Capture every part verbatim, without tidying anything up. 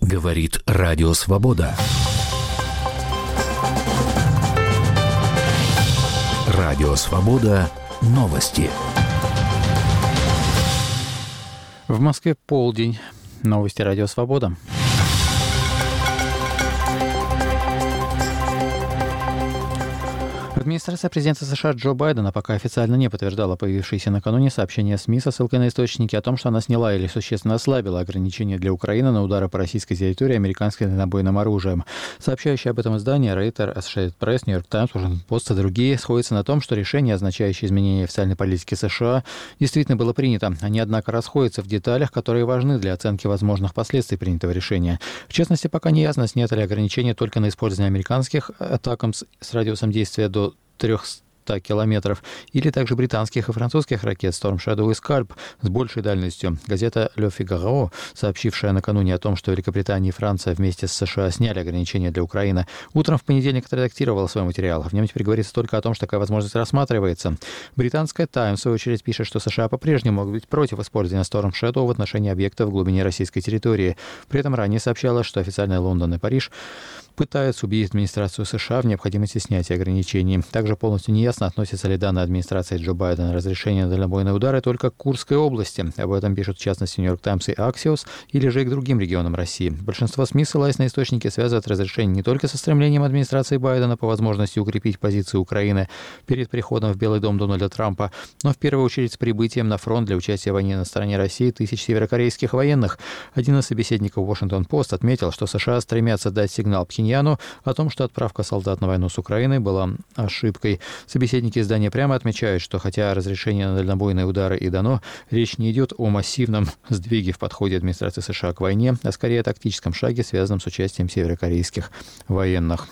Говорит Радио Свобода. Радио Свобода. Новости. В Москве полдень. Новости Радио Свобода. Администрация президента США Джо Байдена пока официально не подтверждала появившиеся накануне сообщения СМИ со ссылкой на источники о том, что она сняла или существенно ослабила ограничения для Украины на удары по российской территории американским дальнобойным оружием. Сообщающие об этом издания Reuters, Associated Press, New York Times, Washington Post и другие сходятся на том, что решение, означающее изменение официальной политики США, действительно было принято. Они, однако, расходятся в деталях, которые важны для оценки возможных последствий принятого решения. В частности, пока не ясно, сняты ли ограничения только на использование американских атакам с радиусом действия до трехсот километров, или также британских и французских ракет Storm Shadow и Scalp с большей дальностью. Газета Le Figaro, сообщившая накануне о том, что Великобритания и Франция вместе с США сняли ограничения для Украины, утром в понедельник отредактировала свой материал. В нем теперь говорится только о том, что такая возможность рассматривается. Британская Times, в свою очередь, пишет, что США по-прежнему могут быть против использования Storm Shadow в отношении объектов в глубине российской территории. При этом ранее сообщалось, что официальные Лондон и Париж пытаются убедить администрацию США в необходимости снятия ограничений. Также полностью неясно, относятся ли данные администрации Джо Байдена разрешение на дальнобойные удары только к Курской области. Об этом пишут в частности New York Times и Axios, или же и к другим регионам России. Большинство СМИ, ссылаясь на источники, связывают разрешение не только со стремлением администрации Байдена по возможности укрепить позиции Украины перед приходом в Белый дом Дональда Трампа, но в первую очередь с прибытием на фронт для участия в войне на стороне России тысяч северокорейских военных. Один из собеседников Washington Post отметил, что США стремятся дать сигнал Пхеньяну о том, что отправка солдат на войну с Украиной была ошибкой. Собеседники издания прямо отмечают, что хотя разрешение на дальнобойные удары и дано, речь не идет о массивном сдвиге в подходе администрации США к войне, а скорее о тактическом шаге, связанном с участием северокорейских военных.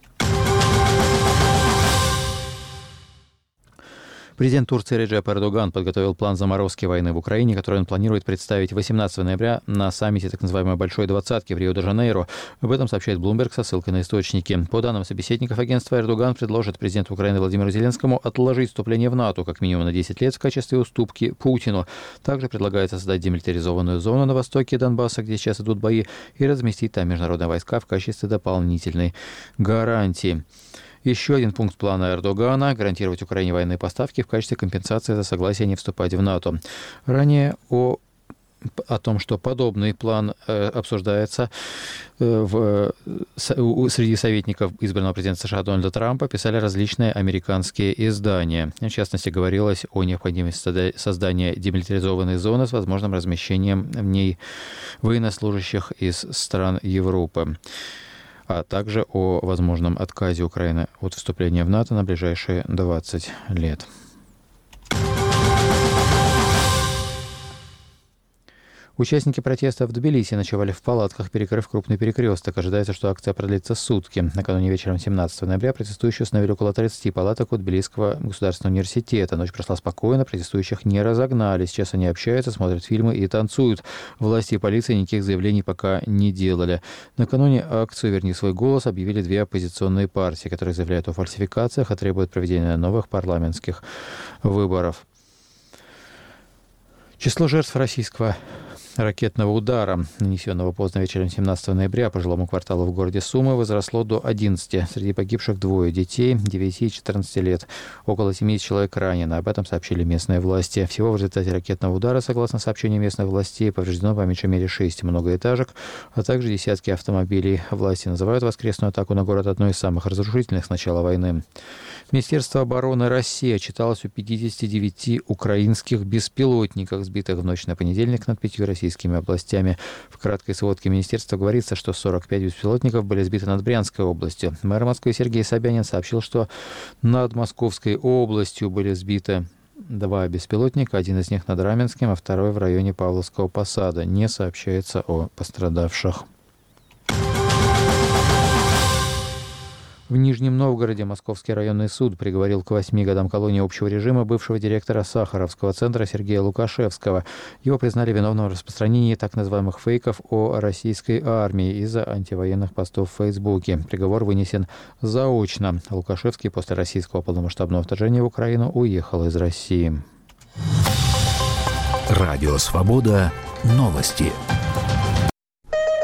Президент Турции Реджеп Эрдоган подготовил план заморозки войны в Украине, который он планирует представить восемнадцатого ноября на саммите так называемой «Большой двадцатки» в Рио-де-Жанейро. Об этом сообщает Bloomberg со ссылкой на источники. По данным собеседников агентства, Эрдоган предложит президенту Украины Владимиру Зеленскому отложить вступление в НАТО как минимум на десять лет в качестве уступки Путину. Также предлагается создать демилитаризованную зону на востоке Донбасса, где сейчас идут бои, и разместить там международные войска в качестве дополнительной гарантии. Еще один пункт плана Эрдогана – гарантировать Украине военные поставки в качестве компенсации за согласие не вступать в НАТО. Ранее о, о том, что подобный план э, обсуждается э, в, с, у, среди советников избранного президента США Дональда Трампа, писали различные американские издания. В частности, говорилось о необходимости создания демилитаризованной зоны с возможным размещением в ней военнослужащих из стран Европы, а также о возможном отказе Украины от вступления в НАТО на ближайшие двадцать лет. Участники протеста в Тбилиси ночевали в палатках, перекрыв крупный перекресток. Ожидается, что акция продлится сутки. Накануне вечером семнадцатого ноября протестующие установили около тридцати палаток у Тбилисского государственного университета. Ночь прошла спокойно, протестующих не разогнали. Сейчас они общаются, смотрят фильмы и танцуют. Власти и полиция никаких заявлений пока не делали. Накануне акцию «Верни свой голос» объявили две оппозиционные партии, которые заявляют о фальсификациях и требуют проведения новых парламентских выборов. Число жертв российского ракетного удара, нанесенного поздно вечером семнадцатого ноября по жилому кварталу в городе Сумы, возросло до одиннадцати. Среди погибших двое детей, девяти и четырнадцати лет. Около семидесяти человек ранено. Об этом сообщили местные власти. Всего в результате ракетного удара, согласно сообщению местных властей, повреждено по меньшей мере шесть многоэтажек, а также десятки автомобилей. Власти называют воскресную атаку на город одной из самых разрушительных с начала войны. Министерство обороны России отчиталось о пятидесяти девяти украинских беспилотниках, сбитых в ночь на понедельник над пятью российскими областями. В краткой сводке министерства говорится, что сорок пять беспилотников были сбиты над Брянской областью. Мэр Москвы Сергей Собянин сообщил, что над Московской областью были сбиты два беспилотника, один из них над Раменским, а второй в районе Павловского посада. Не сообщается о пострадавших. В Нижнем Новгороде Московский районный суд приговорил к восьми годам колонии общего режима бывшего директора Сахаровского центра Сергея Лукашевского. Его признали виновным в распространении так называемых фейков о российской армии из-за антивоенных постов в Фейсбуке. Приговор вынесен заочно. Лукашевский после российского полномасштабного вторжения в Украину уехал из России. Радио «Свобода». Новости.